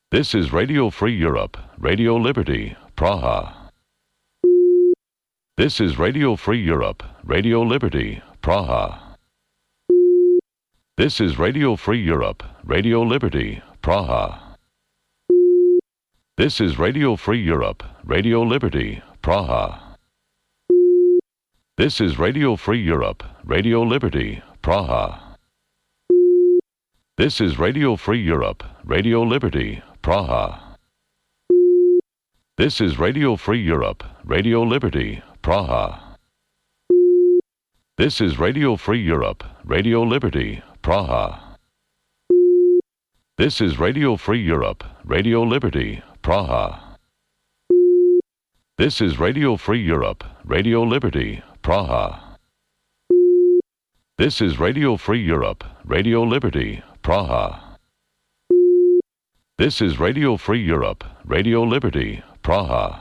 This is Radio Free Europe, Radio Liberty, Praha. This is Radio Free Europe, Radio Liberty, Praha. This is Radio Free Europe, Radio Liberty, Praha. This is Radio Free Europe, Radio Liberty, Praha. This is Radio Free Europe, Radio Liberty, Praha. This is Radio Free Europe, Radio Liberty, Praha. This is Radio Free Europe, Radio Liberty, Praha. This is Radio Free Europe, Radio Liberty, Praha. This is Radio Free Europe, Radio Liberty, Praha. This is Radio Free Europe, Radio Liberty, Praha. This is Radio Free Europe, Radio Liberty, Praha. This is Radio Free Europe, Radio Liberty, Praha.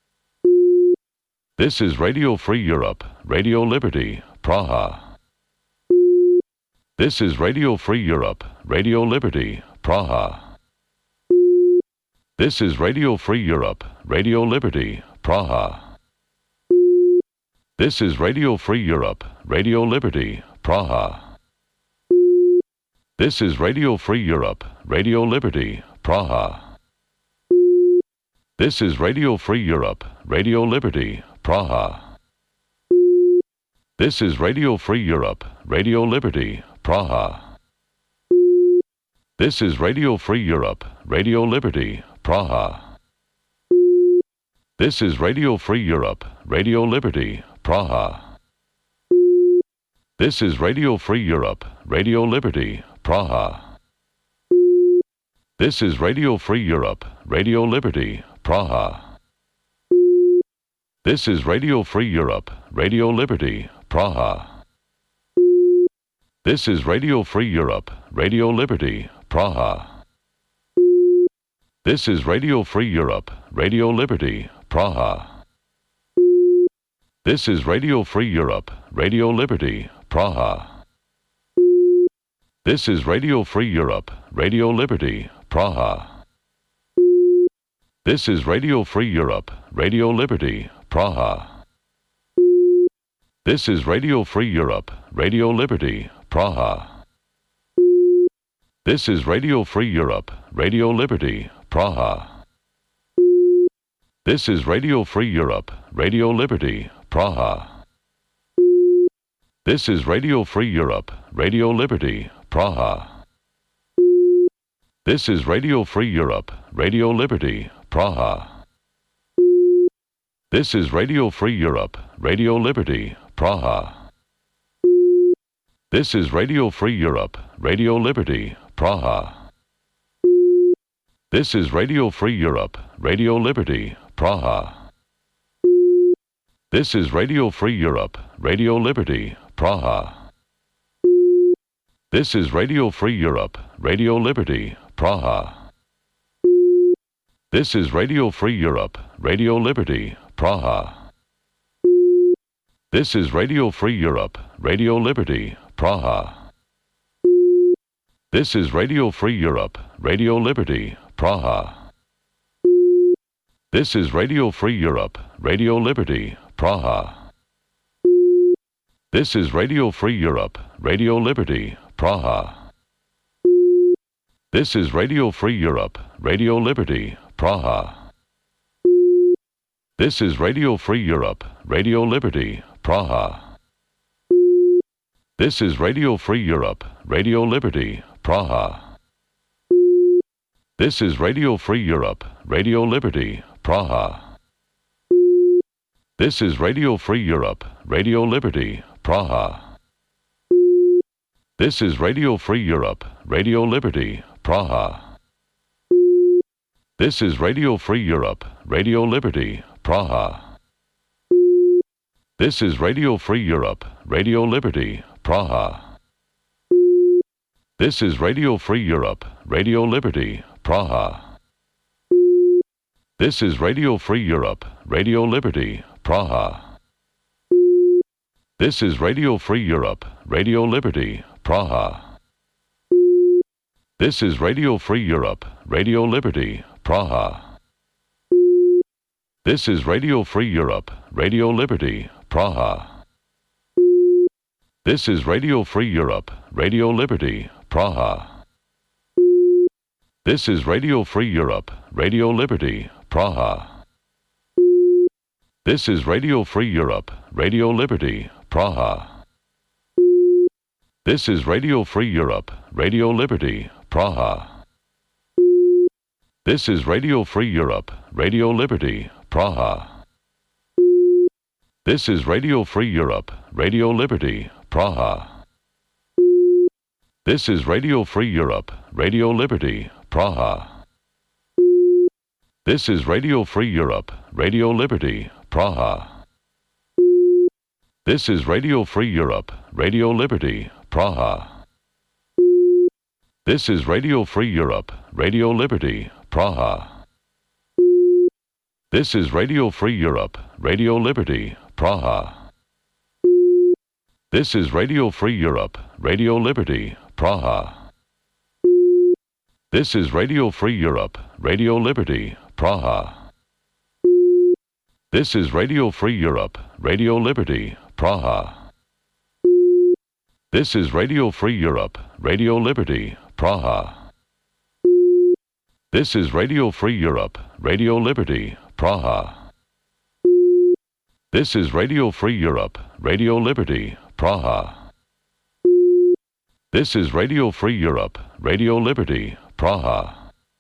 This is Radio Free Europe, Radio Liberty, Praha. This is Radio Free Europe, Radio Liberty, Praha. This is Radio Free Europe, Radio Liberty, Praha. This is Radio Free Europe, Radio Liberty, Praha. This is Radio Free Europe, Radio Liberty, Praha. This is Radio Free Europe, Radio Liberty, Praha. This is Radio Free Europe, Radio Liberty, Praha. This is Radio Free Europe, Radio Liberty, Praha. This is Radio Free Europe, Radio Liberty, Praha. This is Radio Free Europe, Radio Liberty, Praha. This is Radio Free Europe, Radio Liberty, Praha. This is Radio Free Europe, Radio Liberty, Praha. This is Radio Free Europe, Radio Liberty, Praha. This is Radio Free Europe, Radio Liberty, Praha. This is Radio Free Europe, Radio Liberty, Praha. This is Radio Free Europe, Radio Liberty, Praha. This is Radio Free Europe, Radio Liberty, Praha. This is Radio Free Europe, Radio Liberty, Praha. This is Radio Free Europe, Radio Liberty, Praha. This is Radio Free Europe, Radio Liberty, Praha. This is Radio Free Europe, Radio Liberty, Praha. This is Radio Free Europe, Radio Liberty, Praha. This is Radio Free Europe, Radio Liberty, Praha. This is Radio Free Europe, Radio Liberty, Praha. This is Radio Free Europe, Radio Liberty, Praha. This is Radio Free Europe, Radio Liberty, Praha. This is Radio Free Europe, Radio Liberty, Praha. This is Radio Free Europe, Radio Liberty, Praha. This is Radio Free Europe, Radio Liberty, Praha. This is Radio Free Europe, Radio Liberty, Praha. This is Radio Free Europe, Radio Liberty, Praha. This is Radio Free Europe, Radio Liberty, Praha. This is Radio Free Europe, Radio Liberty, Praha. This is Radio Free Europe, Radio Liberty, Praha. This is Radio Free Europe, Radio Liberty, Praha. This is Radio Free Europe, Radio Liberty, Praha. This is Radio Free Europe, Radio Liberty, Praha. This is Radio Free Europe, Radio Liberty, Praha. This is Radio Free Europe, Radio Liberty, Praha. This is Radio Free Europe, Radio Liberty, Praha. This is Radio Free Europe, Radio Liberty, Praha. This is Radio Free Europe, Radio Liberty, Praha. This is Radio Free Europe, Radio Liberty, Praha. This is Radio Free Europe, Radio Liberty, Praha. This is Radio Free Europe, Radio Liberty, Praha. This is Radio Free Europe, Radio Liberty, Praha. This is Radio Free Europe, Radio Liberty, Praha. This is Radio Free Europe, Radio Liberty, Praha. This is Radio Free Europe, Radio Liberty, Praha. This is Radio Free Europe, Radio Liberty, Praha. This is Radio Free Europe, Radio Liberty, Praha. This is Radio Free Europe, Radio Liberty, Praha. This is Radio Free Europe, Radio Liberty, Praha. This is Radio Free Europe, Radio Liberty, Praha. This is Radio Free Europe, Radio Liberty, Praha. This is Radio Free Europe, Radio Liberty, Praha. This is Radio Free Europe, Radio Liberty, Praha. This is Radio Free Europe, Radio Liberty, Praha. This is Radio Free Europe, Radio Liberty, Praha. This is Radio Free Europe, Radio Liberty, Praha. This is Radio Free Europe, Radio Liberty, Praha. This is Radio Free Europe, Radio Liberty, Praha. This is Radio Free Europe, Radio Liberty, Praha.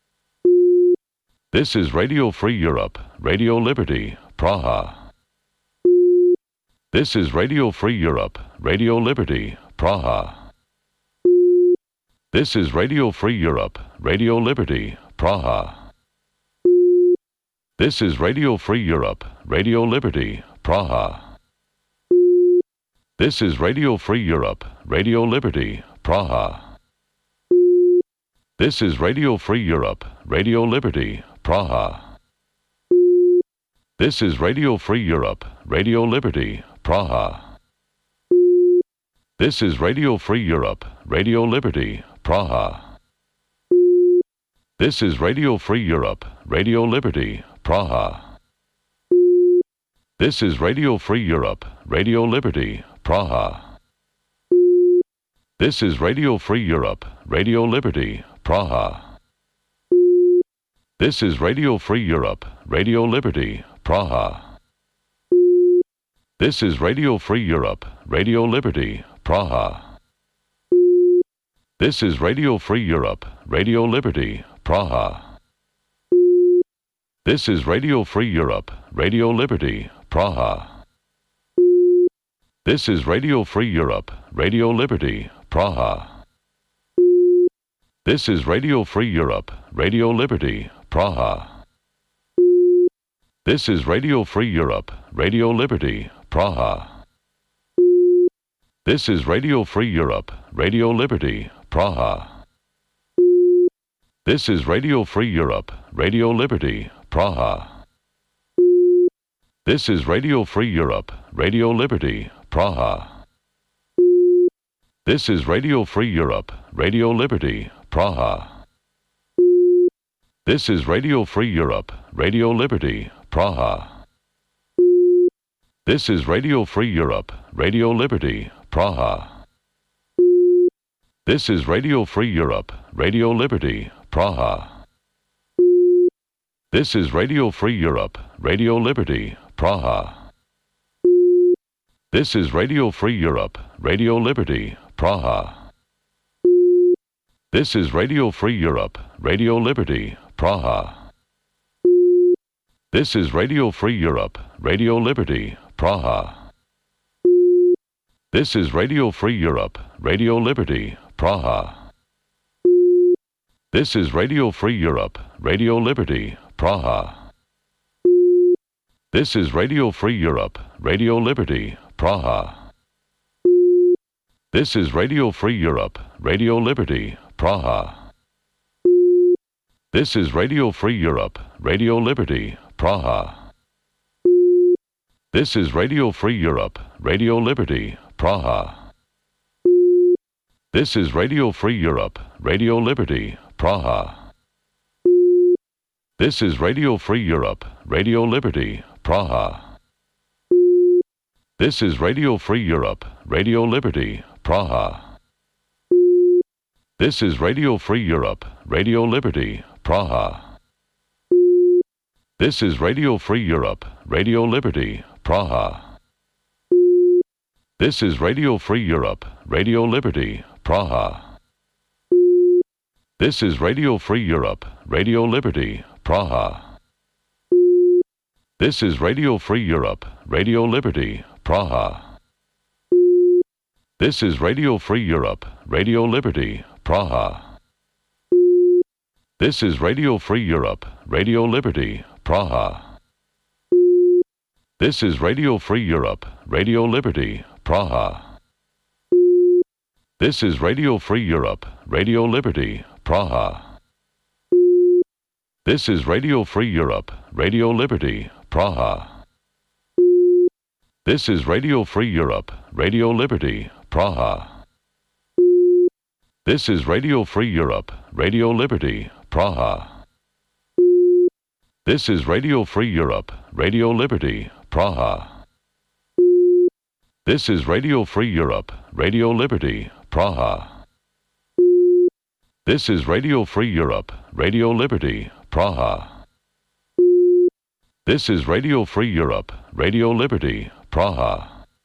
This is Radio Free Europe, Radio Liberty, Praha. This is Radio Free Europe, Radio Liberty, Praha. This is Radio Free Europe, Radio Liberty, Praha. This is Radio Free Europe, Radio Liberty, Praha. This is Radio Free Europe, Radio Liberty, Praha. This is Radio Free Europe, Radio Liberty, Praha. This is Radio Free Europe, Radio Liberty, Praha. This is Radio Free Europe, Radio Liberty, Praha. This is Radio Free Europe, Radio Liberty, Praha. This is Radio Free Europe, Radio Liberty, Praha. This is Radio Free Europe, Radio Liberty, Praha. This is Radio Free Europe, Radio Liberty, Praha. This is Radio Free Europe, Radio Liberty, Praha. This is Radio Free Europe, Radio Liberty, Praha. This is Radio Free Europe, Radio Liberty, Praha. This is Radio Free Europe, Radio Liberty, Praha. This is Radio Free Europe, Radio Liberty, Praha. This is Radio Free Europe, Radio Liberty, Praha. This is Radio Free Europe, Radio Liberty, Praha. This is Radio Free Europe, Radio Liberty, Praha. This is Radio Free Europe, Radio Liberty, Praha. This is Radio Free Europe, Radio Liberty, Praha. This is Radio Free Europe, Radio Liberty, Praha. This is Radio Free Europe, Radio Liberty, Praha. This is Radio Free Europe, Radio Liberty, Praha. This is Radio Free Europe, Radio Liberty, Praha. This is Radio Free Europe, Radio Liberty, Praha. This is Radio Free Europe, Radio Liberty, Praha. This is Radio Free Europe, Radio Liberty, Praha. This is Radio Free Europe, Radio Liberty, Praha. This is Radio Free Europe, Radio Liberty, Praha. This is Radio Free Europe, Radio Liberty, Praha. This is Radio Free Europe, Radio Liberty, Praha. This is Radio Free Europe, Radio Liberty, Praha. This is Radio Free Europe, Radio Liberty, Praha. This is Radio Free Europe, Radio Liberty, Praha. This is Radio Free Europe, Radio Liberty, Praha. This is Radio Free Europe, Radio Liberty, Praha. This is Radio Free Europe, Radio Liberty, Praha. This is Radio Free Europe, Radio Liberty, Praha. This is Radio Free Europe, Radio Liberty, Praha. This is Radio Free Europe, Radio Liberty, Praha. This is Radio Free Europe, Radio Liberty, Praha. This is Radio Free Europe, Radio Liberty, Praha. This is Radio Free Europe, Radio Liberty, Praha. This is Radio Free Europe, Radio Liberty, Praha. This is Radio Free Europe, Radio Liberty, Praha. This is Radio Free Europe, Radio Liberty, Praha. This is Radio Free Europe, Radio Liberty, Praha. This is Radio Free Europe, Radio Liberty, Praha. This is Radio Free Europe, Radio Liberty, Praha. This is Radio Free Europe, Radio Liberty, Praha. This is Radio Free Europe, Radio Liberty, Praha. This is Radio Free Europe, Radio Liberty, Praha.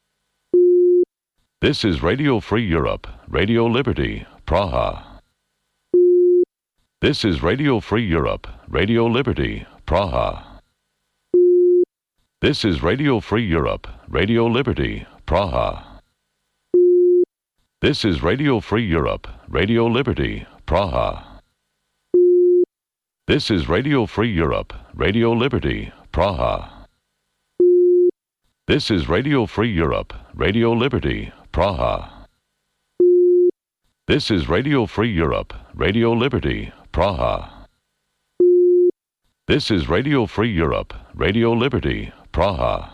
This is Radio Free Europe, Radio Liberty, Praha. This is Radio Free Europe, Radio Liberty, Praha. This is Radio Free Europe, Radio Liberty, Praha. This is Radio Free Europe, Radio Liberty, Praha. This is Radio Free Europe, Radio Liberty, Praha. This is Radio Free Europe, Radio Liberty, Praha. This is Radio Free Europe, Radio Liberty, Praha. This is Radio Free Europe, Radio Liberty, Praha.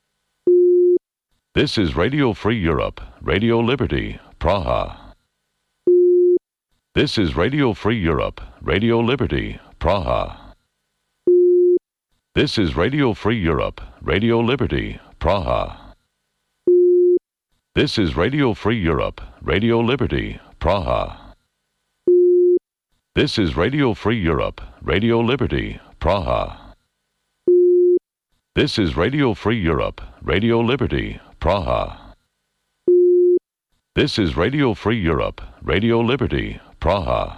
This is Radio Free Europe, Radio Liberty, Praha. This is Radio Free Europe, Radio Liberty, Praha. This is Radio Free Europe, Radio Liberty, Praha. This is Radio Free Europe, Radio Liberty, Praha. This is Radio Free Europe, Radio Liberty, Praha. This is Radio Free Europe, Radio Liberty, Praha. This is Radio Free Europe, Radio Liberty, Praha.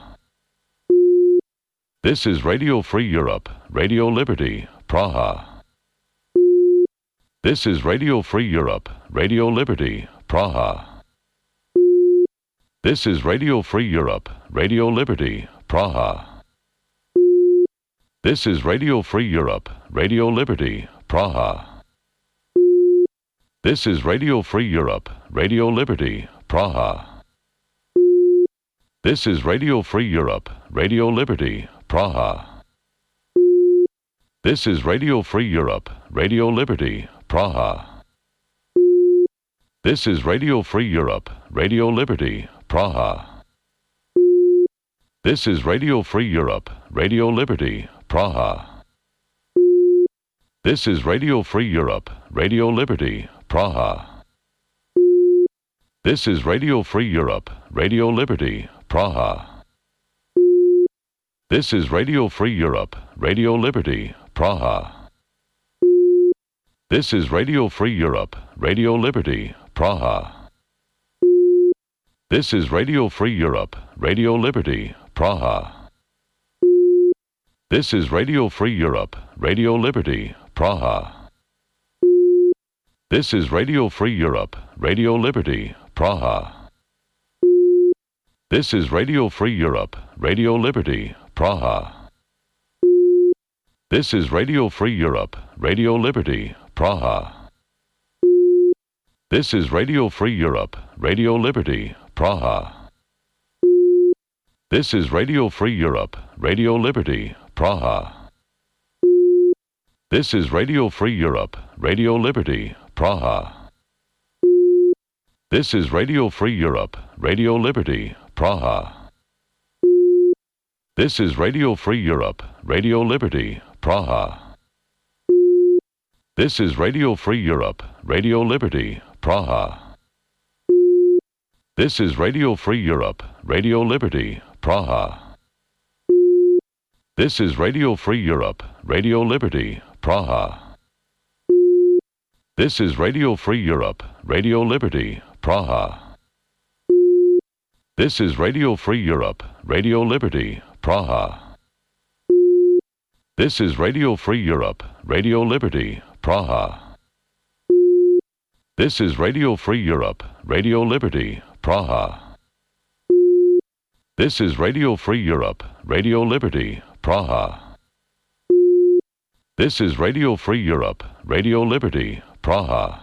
This is Radio Free Europe, Radio Liberty, Praha. This is Radio Free Europe, Radio Liberty, Praha. This is Radio Free Europe, Radio Liberty, Praha. This is Radio Free Europe, Radio Liberty, Praha. This is Radio Free Europe, Radio Liberty, Praha. This is Radio Free Europe, Radio Liberty, Praha. This is Radio Free Europe, Radio Liberty, Praha. This is Radio Free Europe, Radio Liberty, Praha. This is Radio Free Europe, Radio Liberty, Praha. This is Radio Free Europe, Radio Liberty, Praha. This is Radio Free Europe, Radio Liberty, Praha. This is Radio Free Europe, Radio Liberty, Praha. This is Radio Free Europe, Radio Liberty, Praha. This is Radio Free Europe, Radio Liberty, Praha. This is Radio Free Europe, Radio Liberty, Praha. This is Radio Free Europe, Radio Liberty, Praha. This is Radio Free Europe, Radio Liberty, Praha. This is Radio Free Europe, Radio Liberty, Praha. This is Radio Free Europe, Radio Liberty, Praha. This is Radio Free Europe, Radio Liberty, Praha. This is Radio Free Europe, Radio Liberty, Praha. This is Radio Free Europe, Radio Liberty, Praha. This is Radio Free Europe, Radio Liberty, Praha. This is Radio Free Europe, Radio Liberty, Praha. This is Radio Free Europe, Radio Liberty, Praha. This is Radio Free Europe, Radio Liberty, Praha. This is Radio Free Europe, Radio Liberty, Praha. This is Radio Free Europe, Radio Liberty, Praha. This is Radio Free Europe, Radio Liberty, Praha. This is Radio Free Europe, Radio Liberty, Praha. This is Radio Free Europe, Radio Liberty, Praha. This is Radio Free Europe, Radio Liberty, Praha.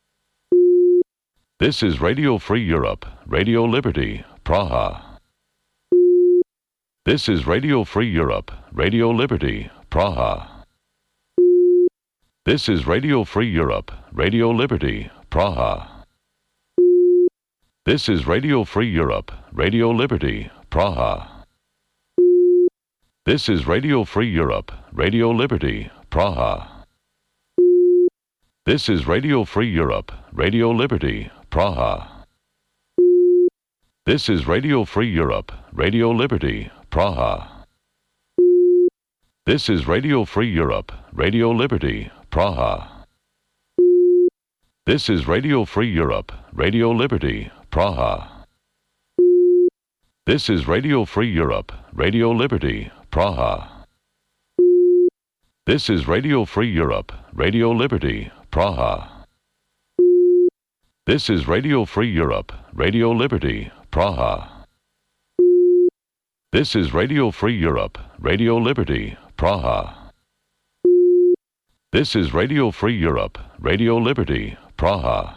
This is Radio Free Europe, Radio Liberty, Praha. This is Radio Free Europe, Radio Liberty, Praha. This is Radio Free Europe, Radio Liberty, Praha. This is Radio Free Europe, Radio Liberty, Praha. This is Radio Free Europe, Radio Liberty, Praha. This is Radio Free Europe, Radio Liberty, Praha. This is Radio Free Europe, Radio Liberty, Praha. This is Radio Free Europe, Radio Liberty, Praha. This is Radio Free Europe, Radio Liberty, Praha. This is Radio Free Europe, Radio Liberty, Praha. This is Radio Free Europe, Radio Liberty, Praha. This is Radio Free Europe, Radio Liberty, Praha. This is Radio Free Europe, Radio Liberty, Praha. This is Radio Free Europe, Radio Liberty, Praha.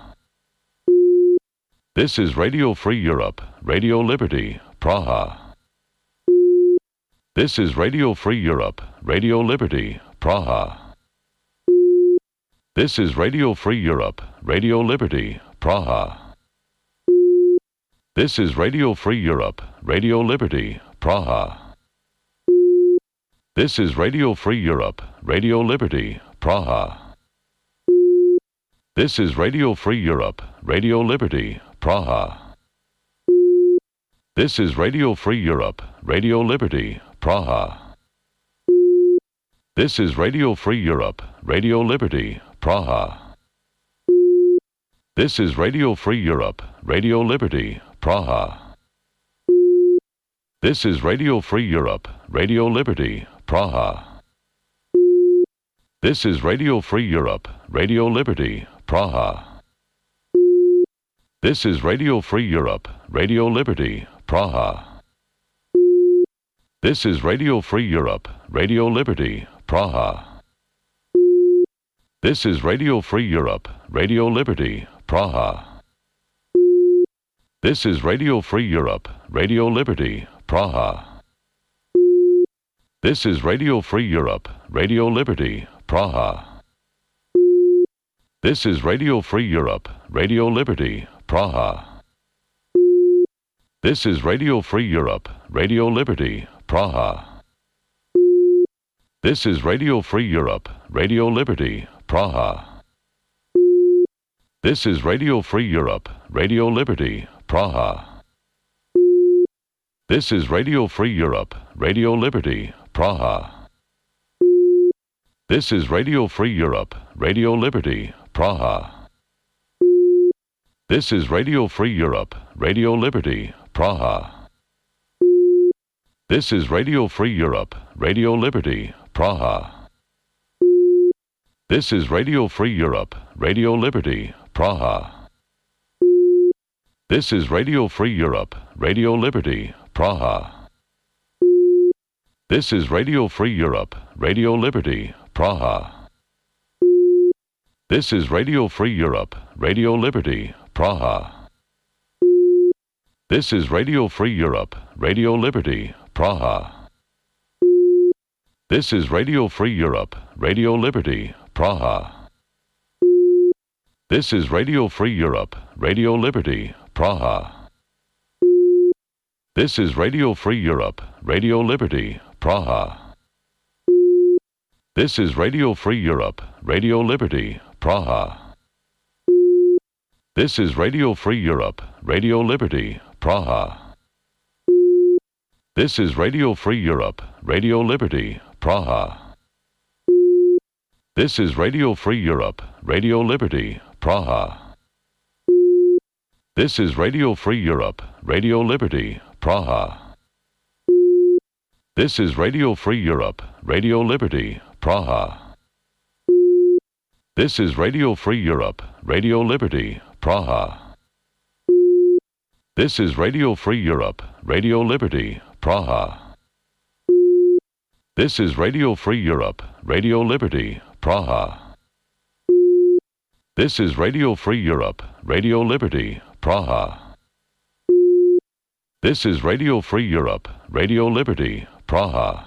This is Radio Free Europe, Radio Liberty, Praha. This is Radio Free Europe, Radio Liberty, Praha. This is Radio Free Europe, Radio Liberty, Praha. This is Radio Free Europe, Radio Liberty, Praha. This is Radio Free Europe, Radio Liberty, Praha. This is Radio Free Europe, Radio Liberty, Praha. This is Radio Free Europe, Radio Liberty, Praha. This is Radio Free Europe, Radio Liberty, Praha. This is Radio Free Europe, Radio Liberty, Praha. This is Radio Free Europe, Radio Liberty, Praha. This is Radio Free Europe, Radio Liberty, Praha. This is Radio Free Europe, Radio Liberty, Praha. This is Radio Free Europe, Radio Liberty, Praha. This is Radio Free Europe, Radio Liberty, Praha. This is Radio Free Europe, Radio Liberty, Praha. This is Radio Free Europe, Radio Liberty, Praha. This is Radio Free Europe, Radio Liberty, Praha. This is Radio Free Europe, Radio Liberty, Praha. This is Radio Free Europe, Radio Liberty, Praha. This is Radio Free Europe, Radio Liberty, Praha. This is Radio Free Europe, Radio Liberty, Praha. This is Radio Free Europe, Radio Liberty, Praha. This is Radio Free Europe, Radio Liberty, Praha. This is Radio Free Europe, Radio Liberty, Praha. This is Radio Free Europe, Radio Liberty, Praha. This is Radio Free Europe, Radio Liberty, Praha. This is Radio Free Europe, Radio Liberty, Praha. This is Radio Free Europe, Radio Liberty, Praha. This is Radio Free Europe, Radio Liberty, Praha. This is Radio Free Europe, Radio Liberty, Praha. This is Radio Free Europe, Radio Liberty, Praha. This is Radio Free Europe, Radio Liberty, Praha. This is Radio Free Europe, Radio Liberty, Praha. This is Radio Free Europe, Radio Liberty, Praha. This is Radio Free Europe, Radio Liberty, Praha. This is Radio Free Europe, Radio Liberty, Praha. This is Radio Free Europe, Radio Liberty, Praha. This is Radio Free Europe, Radio Liberty, Praha. This is Radio Free Europe, Radio Liberty, Praha. This is Radio Free Europe, Radio Liberty, Praha. This is Radio Free Europe, Radio Liberty, Praha. This is Radio Free Europe, Radio Liberty, Praha. This is Radio Free Europe, Radio Liberty, Praha.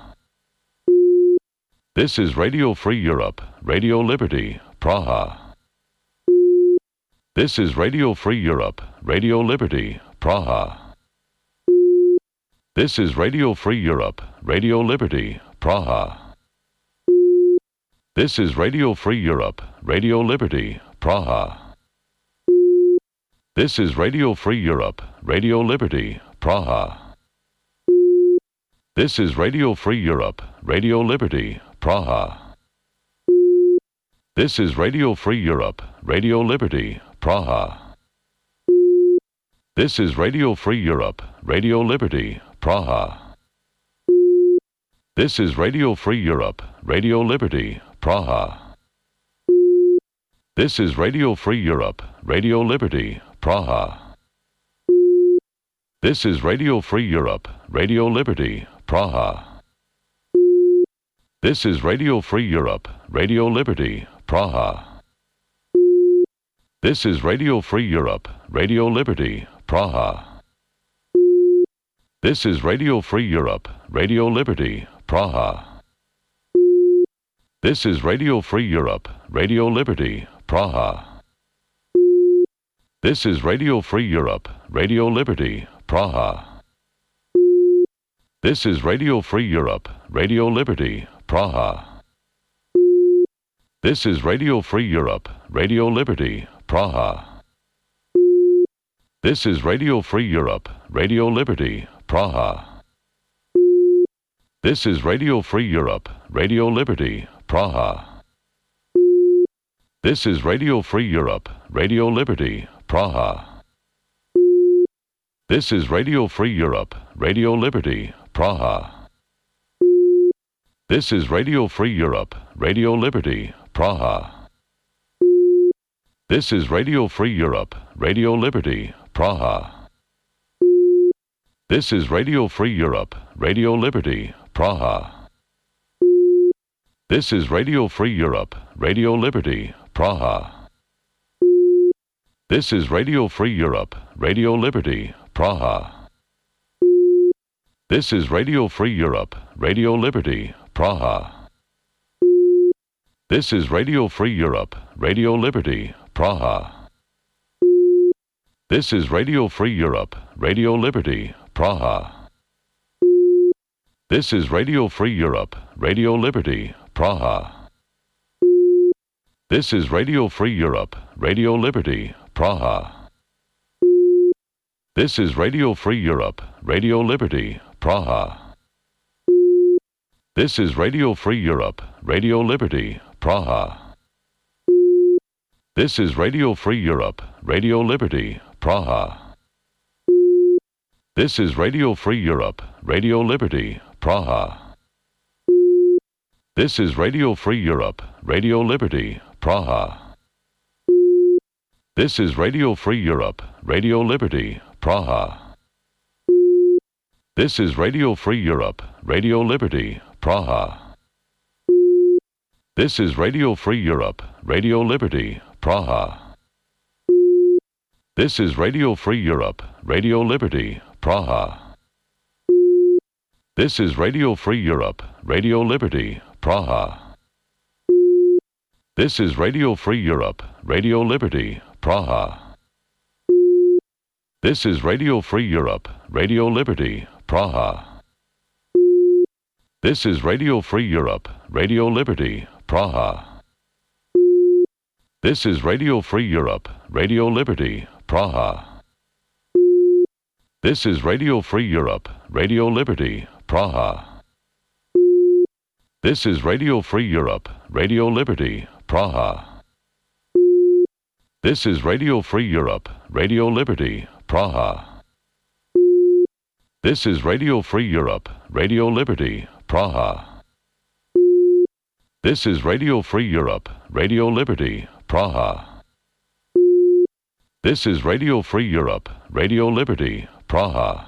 This is Radio Free Europe, Radio Liberty, Praha. This is Radio Free Europe, Radio Liberty, Praha. This is Radio Free Europe, Radio Liberty, Praha. This is Radio Free Europe, Radio Liberty, Praha. This is Radio Free Europe, Radio Liberty, Praha. This is Radio Free Europe, Radio Liberty, Praha. This is Radio Free Europe, Radio Liberty, Praha. This is Radio Free Europe, Radio Liberty, Praha. This is Radio Free Europe, Radio Liberty, Praha. This is Radio Free Europe, Radio Liberty, Praha. This is Radio Free Europe, Radio Liberty, Praha. This is Radio Free Europe, Radio Liberty, Praha. This is Radio Free Europe, Radio Liberty, Praha. This is Radio Free Europe, Radio Liberty, Praha. This is Radio Free Europe, Radio Liberty, Praha. This is Radio Free Europe, Radio Liberty, Praha. This is Radio Free Europe, Radio Liberty, Praha. This is Radio Free Europe, Radio Liberty, Praha. This is Radio Free Europe, Radio Liberty, Praha. This is Radio Free Europe, Radio Liberty, Praha. This is Radio Free Europe, Radio Liberty, Praha. This is Radio Free Europe, Radio Liberty, Praha. This is Radio Free Europe, Radio Liberty, Praha. This is Radio Free Europe, Radio Liberty, Praha. This is Radio Free Europe, Radio Liberty, Praha. This is Radio Free Europe, Radio Liberty, Praha. This is Radio Free Europe, Radio Liberty, Praha. This is Radio Free Europe, Radio Liberty, Praha. This is Radio Free Europe, Radio Liberty, Praha. This is Radio Free Europe, Radio Liberty, Praha. This is Radio Free Europe, Radio Liberty, Praha. This is Radio Free Europe, Radio Liberty, Praha. This is Radio Free Europe, Radio Liberty, Praha. This is Radio Free Europe, Radio Liberty, Praha. This is Radio Free Europe, Radio Liberty, Praha. This is Radio Free Europe, Radio Liberty, Praha. This is Radio Free Europe, Radio Liberty, Praha. This is Radio Free Europe, Radio Liberty, Praha. This is Radio Free Europe, Radio Liberty, Praha. This is Radio Free Europe, Radio Liberty, Praha. This is Radio Free Europe, Radio Liberty, Praha. This is Radio Free Europe, Radio Liberty, Praha. This is Radio Free Europe, Radio Liberty, Praha. This is Radio Free Europe, Radio Liberty, Praha. This is Radio Free Europe, Radio Liberty, Praha. This is Radio Free Europe, Radio Liberty, Praha. This is Radio Free Europe, Radio Liberty, Praha. This is Radio Free Europe, Radio Liberty, Praha. This is Radio Free Europe, Radio Liberty, Praha. This is Radio Free Europe, Radio Liberty, Praha. This is Radio Free Europe, Radio Liberty, Praha. This is Radio Free Europe, Radio Liberty, Praha.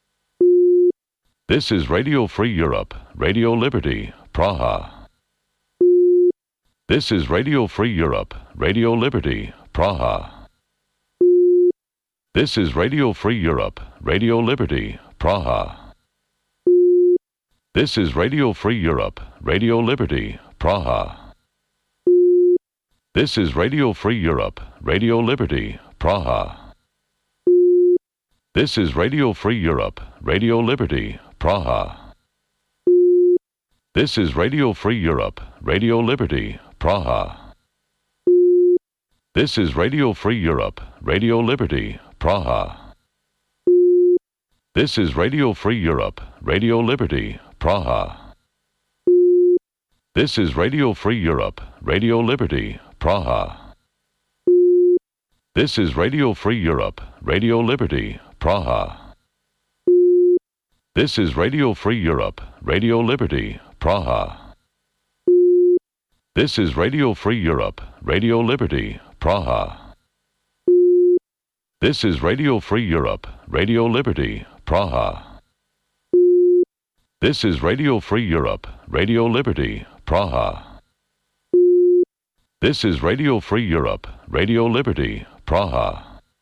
This is Radio Free Europe, Radio Liberty, Praha. This is Radio Free Europe, Radio Liberty, Praha. This is Radio Free Europe, Radio Liberty, Praha. This is Radio Free Europe, Radio Liberty, Praha. This is Radio Free Europe, Radio Liberty, Praha. This is Radio Free Europe, Radio Liberty, Praha. This is Radio Free Europe, Radio Liberty, Praha. This is Radio Free Europe, Radio Liberty, Praha. This is Radio Free Europe, Radio Liberty, Praha. This is Radio Free Europe, Radio Liberty, Praha. This is Radio Free Europe, Radio Liberty, Praha. This is Radio Free Europe, Radio Liberty, Praha. This is Radio Free Europe, Radio Liberty, Praha. This is Radio Free Europe, Radio Liberty, Praha. This is Radio Free Europe, Radio Liberty, Praha. This is Radio Free Europe, Radio Liberty, Praha.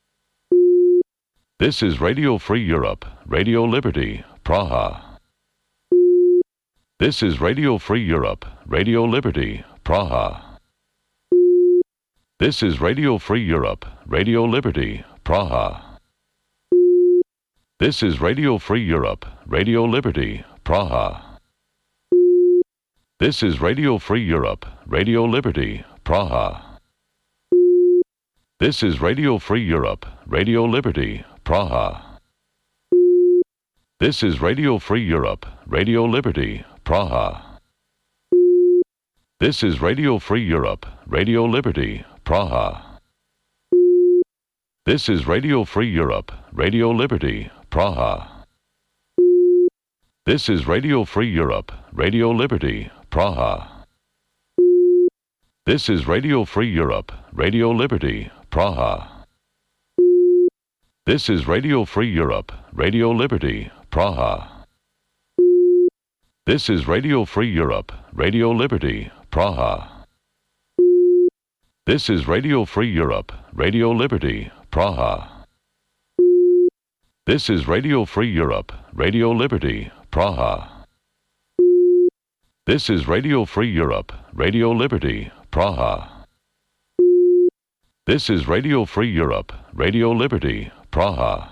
This is Radio Free Europe, Radio Liberty, Praha. This is Radio Free Europe, Radio Liberty, Praha. This is Radio Free Europe, Radio Liberty, Praha. This is Radio Free Europe, Radio Liberty, Praha. This is Radio Free Europe, Radio Liberty, Praha. This is Radio Free Europe, Radio Liberty, Praha. This is Radio Free Europe, Radio Liberty, Praha. This is Radio Free Europe, Radio Liberty, Praha. This is Radio Free Europe, Radio Liberty, Praha. This is Radio Free Europe, Radio Liberty, Praha. This is Radio Free Europe, Radio Liberty, Praha. This is Radio Free Europe, Radio Liberty, Praha. This is Radio Free Europe, Radio Liberty, Praha. This is Radio Free Europe, Radio Liberty, Praha. This is Radio Free Europe, Radio Liberty, Praha. This is Radio Free Europe, Radio Liberty, Praha. This is Radio Free Europe, Radio Liberty, Praha.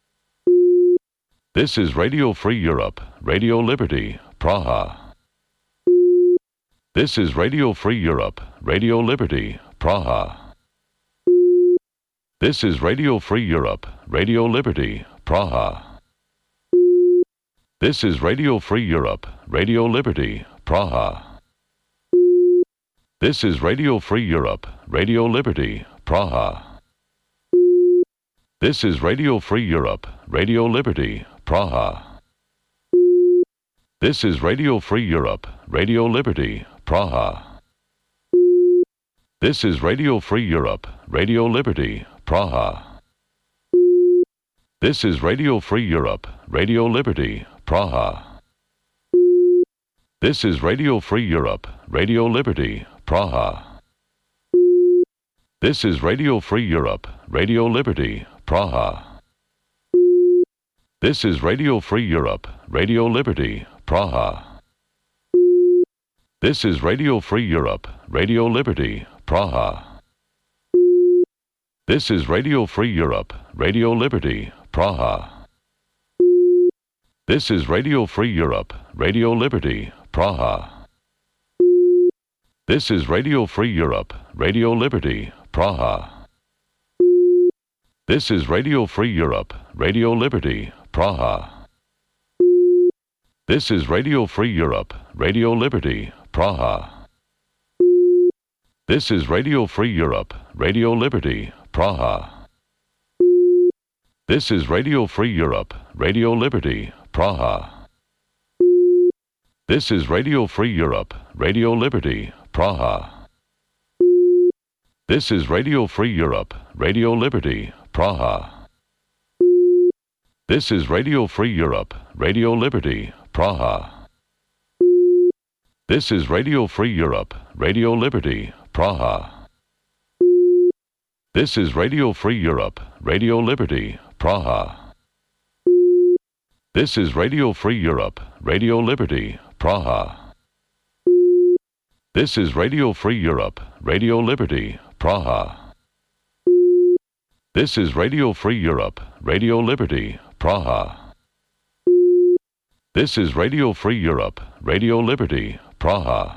This is Radio Free Europe, Radio Liberty, Praha. This is Radio Free Europe, Radio Liberty, Praha. This is Radio Free Europe, Radio Liberty, Praha. This is Radio Free Europe, Radio Liberty, Praha. This is Radio Free Europe, Radio Liberty, Praha. This is Radio Free Europe, Radio Liberty, Praha. This is Radio Free Europe, Radio Liberty, Praha. This is Radio Free Europe, Radio Liberty, Praha. This is Radio Free Europe, Radio Liberty, Praha. This is Radio Free Europe, Radio Liberty, Praha. This is Radio Free Europe, Radio Liberty, Praha. This is Radio Free Europe, Radio Liberty, Praha. This is Radio Free Europe, Radio Liberty, Praha. This is Radio Free Europe, Radio Liberty, Praha. This is Radio Free Europe, Radio Liberty, Praha. This is Radio Free Europe, Radio Liberty, Praha. This is Radio Free Europe, Radio Liberty, Praha. This is Radio Free Europe, Radio Liberty, Praha. This is Radio Free Europe, Radio Liberty, Praha. This is Radio Free Europe, Radio Liberty, Praha. This is Radio Free Europe, Radio Liberty, Praha. This is Radio Free Europe, Radio Liberty, Praha. This is Radio Free Europe, Radio Liberty, Praha. This is Radio Free Europe, Radio Liberty, Praha. This is Radio Free Europe, Radio Liberty, Praha. This is Radio Free Europe, Radio Liberty, Praha. This is Radio Free Europe, Radio Liberty, Praha. This is Radio Free Europe, Radio Liberty, Praha. This is Radio Free Europe, Radio Liberty, Praha.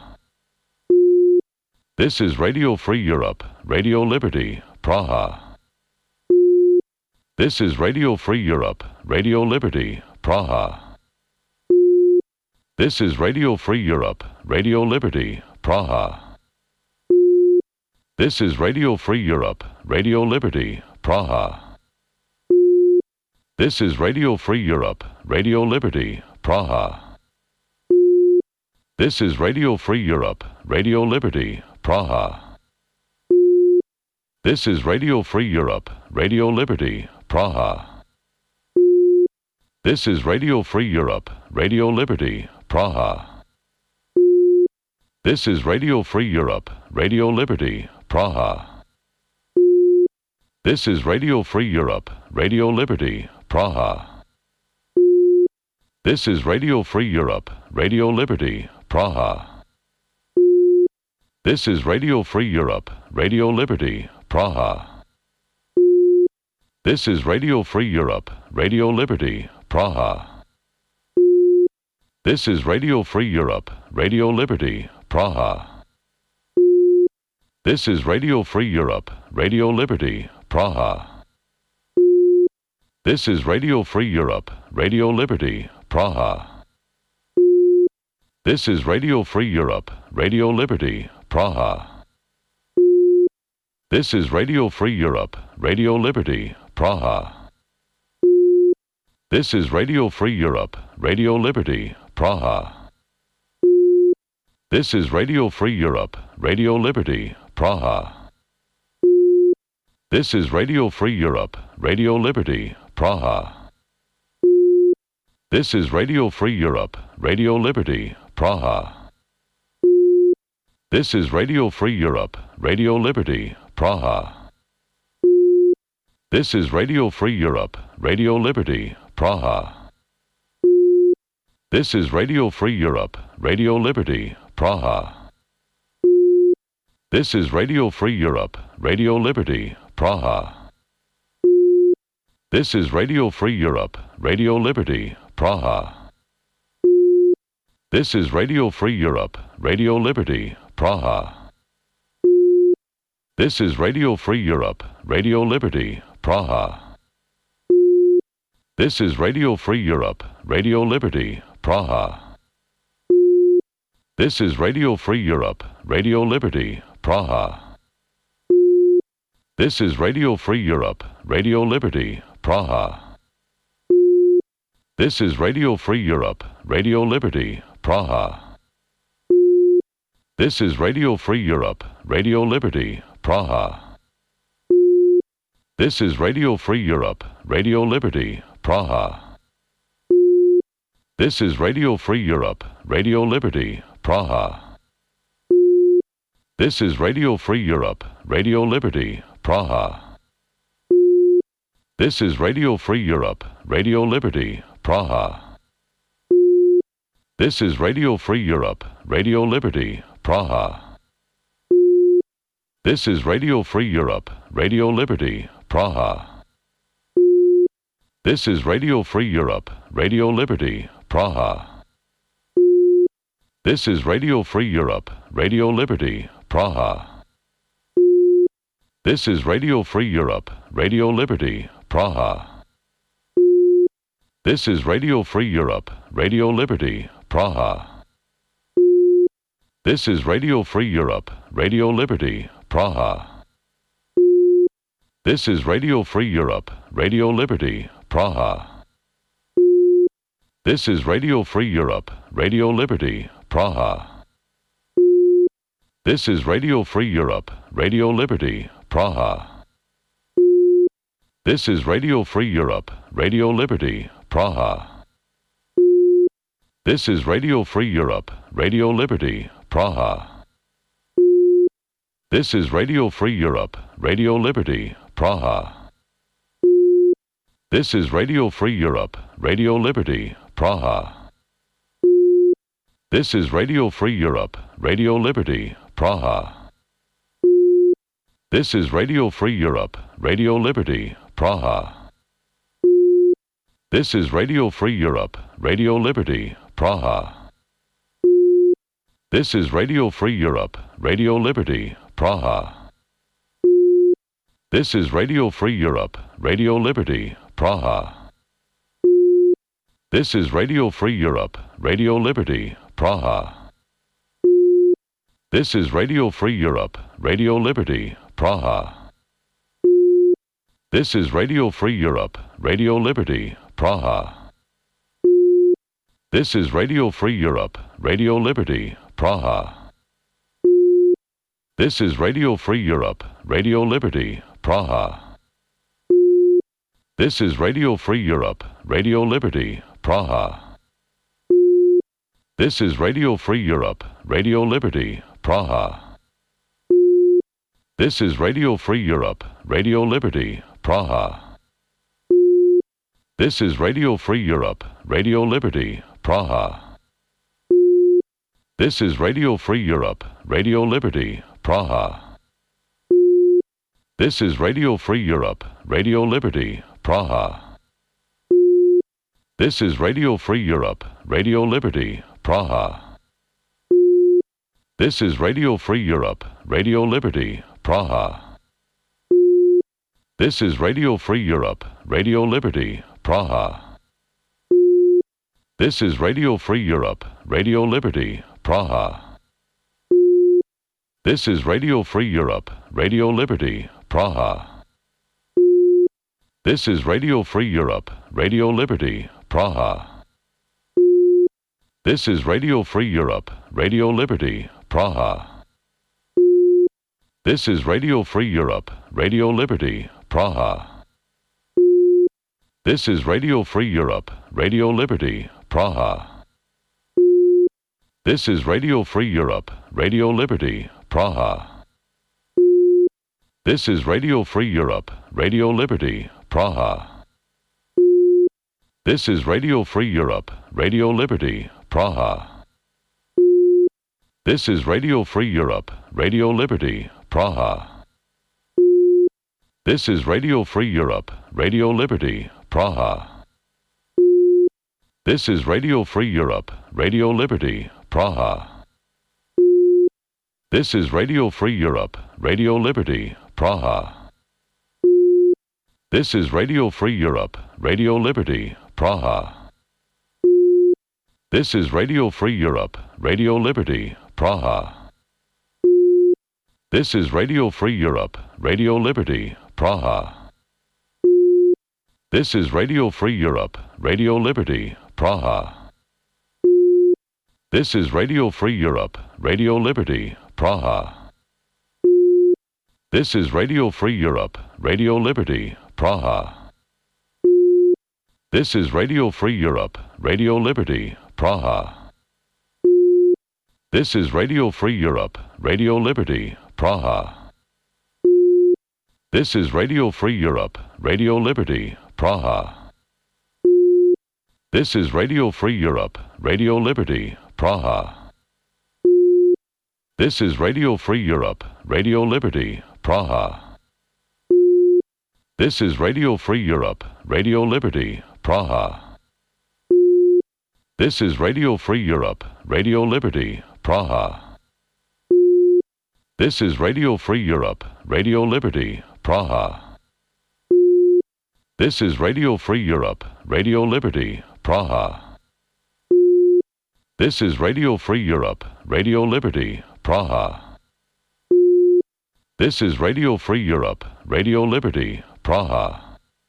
This is Radio Free Europe, Radio Liberty, Praha. This is Radio Free Europe, Radio Liberty, Praha. This is Radio Free Europe, Radio Liberty, Praha. This is Radio Free Europe, Radio Liberty, Praha. This is Radio Free Europe, Radio Liberty, Praha. This is Radio Free Europe, Radio Liberty, Praha. This is Radio Free Europe, Radio Liberty, Praha. This is Radio Free Europe, Radio Liberty, Praha. This is Radio Free Europe, Radio Liberty, Praha. This is Radio Free Europe, Radio Liberty, Praha. This is Radio Free Europe, Radio Liberty, Praha. This is Radio Free Europe, Radio Liberty, Praha. This is Radio Free Europe, Radio Liberty, Praha. This is Radio Free Europe, Radio Liberty, Praha. This is Radio Free Europe, Radio Liberty, Praha. This is Radio Free Europe, Radio Liberty, Praha. This is Radio Free Europe, Radio Liberty, Praha. This is Radio Free Europe, Radio Liberty, Praha. This is Radio Free Europe, Radio Liberty, Praha. This is Radio Free Europe, Radio Liberty, Praha. This is Radio Free Europe, Radio Liberty, Praha. This is Radio Free Europe, Radio Liberty, Praha. This is Radio Free Europe, Radio Liberty, Praha. This is Radio Free Europe, Radio Liberty, Praha. This is Radio Free Europe, Radio Liberty, Praha. This is Radio Free Europe, Radio Liberty, Praha. This is Radio Free Europe, Radio Liberty, Praha. This is Radio Free Europe, Radio Liberty, Praha. This is Radio Free Europe, Radio Liberty, Praha. This is Radio Free Europe, Radio Liberty, Praha. This is Radio Free Europe, Radio Liberty, Praha. This is Radio Free Europe, Radio Liberty, Praha. This is Radio Free Europe, Radio Liberty, Praha. This is Radio Free Europe, Radio Liberty, Praha. This is Radio Free Europe, Radio Liberty, Praha. This is Radio Free Europe, Radio Liberty, Praha. This is Radio Free Europe, Radio Liberty, Praha. This is Radio Free Europe, Radio Liberty, Praha. This is Radio Free Europe, Radio Liberty, Praha. This is Radio Free Europe, Radio Liberty, Praha. This is Radio Free Europe, Radio Liberty, Praha. This is Radio Free Europe, Radio Liberty, Praha. This is Radio Free Europe, Radio Liberty, Praha. This is Radio Free Europe, Radio Liberty, Praha. This is Radio Free Europe, Radio Liberty, Praha. This is Radio Free Europe, Radio Liberty, Praha. This is Radio Free Europe, Radio Liberty, Praha. This is Radio Free Europe, Radio Liberty, Praha. This is Radio Free Europe, Radio Liberty, Praha. This is Radio Free Europe, Radio Liberty, Praha. This is Radio Free Europe, Radio Liberty, Praha. This is Radio Free Europe, Radio Liberty, Praha. This is Radio Free Europe, Radio Liberty, Praha. This is Radio Free Europe, Radio Liberty, Praha. This is Radio Free Europe, Radio Liberty, Praha. This is Radio Free Europe, Radio Liberty, Praha. This is Radio Free Europe, Radio Liberty, Praha. This is Radio Free Europe, Radio Liberty, Praha. This is Radio Free Europe, Radio Liberty, Praha. This is Radio Free Europe, Radio Liberty, Praha. This is Radio Free Europe, Radio Liberty, Praha. This is Radio Free Europe, Radio Liberty, Praha. This is Radio Free Europe, Radio Liberty, Praha. This is Radio Free Europe, Radio Liberty, Praha. This is Radio Free Europe, Radio Liberty, Praha. This is Radio Free Europe, Radio Liberty, Praha. This is Radio Free Europe, Radio Liberty, Praha. This is Radio Free Europe, Radio Liberty, Praha. This is Radio Free Europe, Radio Liberty, Praha. This is Radio Free Europe, Radio Liberty, Praha. This is Radio Free Europe, Radio Liberty, Praha. This is Radio Free Europe, Radio Liberty, Praha. This is Radio Free Europe, Radio Liberty, Praha. This is Radio Free Europe, Radio Liberty, Praha. This is Radio Free Europe, Radio Liberty, Praha. This is Radio Free Europe, Radio Liberty, Praha. This is Radio Free Europe, Radio Liberty, Praha. This is Radio Free Europe, Radio Liberty, Praha. This is Radio Free Europe, Radio Liberty, Praha. This is Radio Free Europe, Radio Liberty, Praha. This is Radio Free Europe, Radio Liberty, Praha. This is Radio Free Europe, Radio Liberty, Praha. This is Radio Free Europe, Radio Liberty, Praha. This is Radio Free Europe, Radio Liberty, Praha. This is Radio Free Europe, Radio Liberty, Praha. This is Radio Free Europe, Radio Liberty, Praha. This is Radio Free Europe, Radio Liberty, Praha. This is Radio Free Europe, Radio Liberty, Praha. This is Radio Free Europe, Radio Liberty, Praha. This is Radio Free Europe, Radio Liberty, Praha. This is Radio Free Europe, Radio Liberty, Praha. This is Radio Free Europe, Radio Liberty, Praha. This is Radio Free Europe, Radio Liberty, Praha. This is Radio Free Europe, Radio Liberty, Praha. This is Radio Free Europe, Radio Liberty, Praha. This is Radio Free Europe, Radio Liberty, Praha. This is Radio Free Europe, Radio Liberty, Praha. This is Radio Free Europe, Radio Liberty, Praha. This is Radio Free Europe, Radio Liberty, Praha. This is Radio Free Europe, Radio Liberty, Praha. This is Radio Free Europe, Radio Liberty, Praha.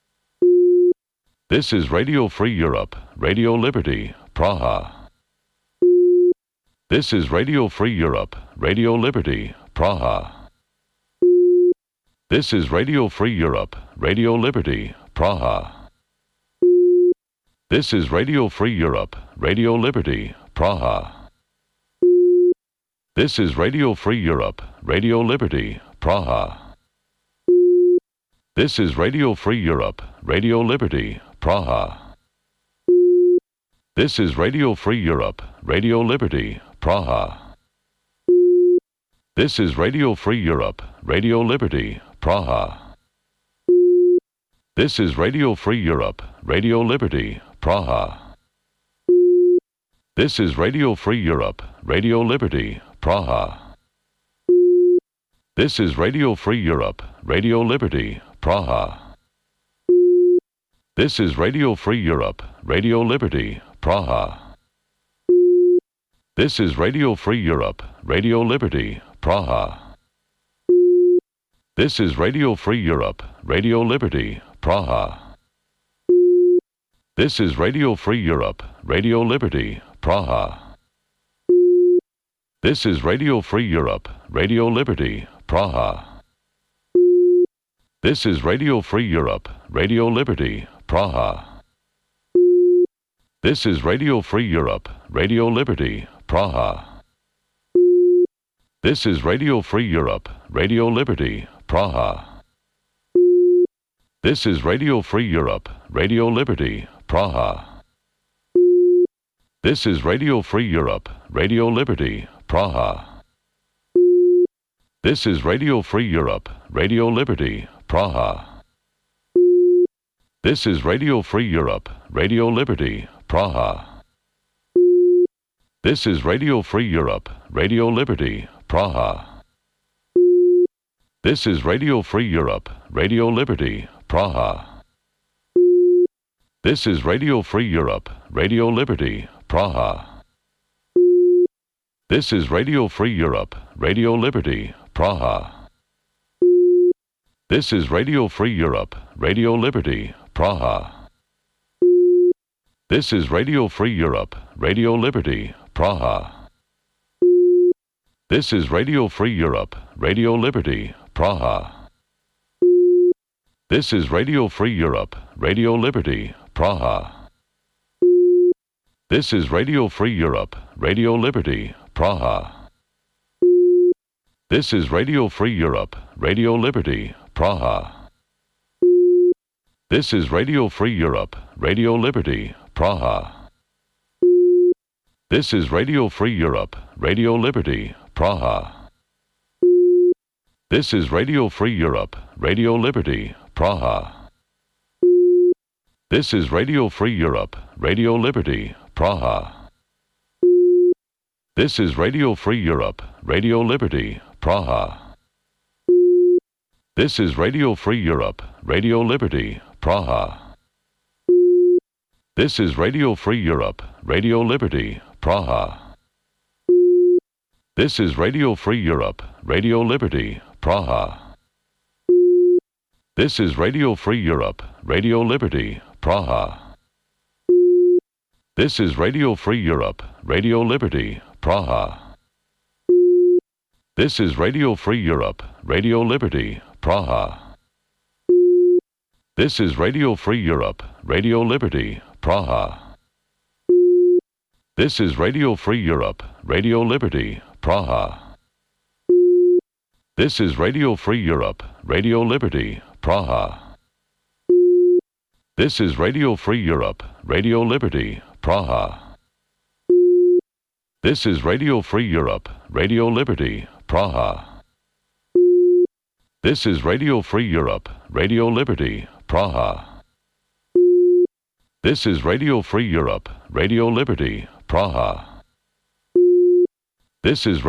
This is Radio Free Europe, Radio Liberty, Praha. This is Radio Free Europe, Radio Liberty, Praha. This is Radio Free Europe, Radio Liberty, Praha. This is Radio Free Europe, Radio Liberty, Praha. This is Radio Free Europe, Radio Liberty, Praha. This is Radio Free Europe, Radio Liberty, Praha. This is Radio Free Europe, Radio Liberty, Praha. This is Radio Free Europe, Radio Liberty, Praha. This is Radio Free Europe, Radio Liberty, Praha. This is Radio Free Europe, Radio Liberty, Praha. This is Radio Free Europe, Radio Liberty, Praha. This is Radio Free Europe, Radio Liberty, Praha. This is Radio Free Europe, Radio Liberty, Praha. This is Radio Free Europe, Radio Liberty, Praha. This is Radio Free Europe, Radio Liberty, Praha. This is Radio Free Europe, Radio Liberty, Praha. This is Radio Free Europe, Radio Liberty, Praha. This is Radio Free Europe, Radio Liberty, Praha. This is Radio Free Europe, Radio Liberty, Praha. This is Radio Free Europe, Radio Liberty, Praha. This is Radio Free Europe, Radio Liberty, Praha. This is Radio Free Europe, Radio Liberty, Praha. This is Radio Free Europe, Radio Liberty, Praha. This is Radio Free Europe, Radio Liberty, Praha. This is Radio Free Europe, Radio Liberty, Praha. This is Radio Free Europe, Radio Liberty, Praha. This is Radio Free Europe, Radio Liberty, Praha. This is Radio Free Europe, Radio Liberty, Praha. This is Radio Free Europe, Radio Liberty, Praha. This is Radio Free Europe, Radio Liberty, Praha. This is Radio Free Europe, Radio Liberty, Praha. This is Radio Free Europe, Radio Liberty, Praha. This is Radio Free Europe, Radio Liberty, Praha. This is Radio Free Europe, Radio Liberty, Praha. This is Radio Free Europe, Radio Liberty, Praha. This is Radio Free Europe, Radio Liberty, Praha. This is Radio Free Europe, Radio Liberty, Praha. This is Radio Free Europe, Radio Liberty, Praha. This is Radio Free Europe, Radio Liberty, Praha. This is Radio Free Europe, Radio Liberty, Praha. This is Radio Free Europe, Radio Liberty, Praha. This is Radio Free Europe, Radio Liberty, Praha. This is Radio Free Europe, Radio Liberty, Praha. This is Radio Free Europe, Radio Liberty, Praha. This is Radio Free Europe, Radio Liberty, Praha. This is Radio Free Europe, Radio Liberty, Praha. This is Radio Free Europe, Radio Liberty, Praha. This is Radio Free Europe, Radio Liberty, Praha. This is Radio Free Europe, Radio Liberty, Praha. This is Radio Free Europe, Radio Liberty, Praha. This is Radio Free Europe, Radio Liberty, Praha. This is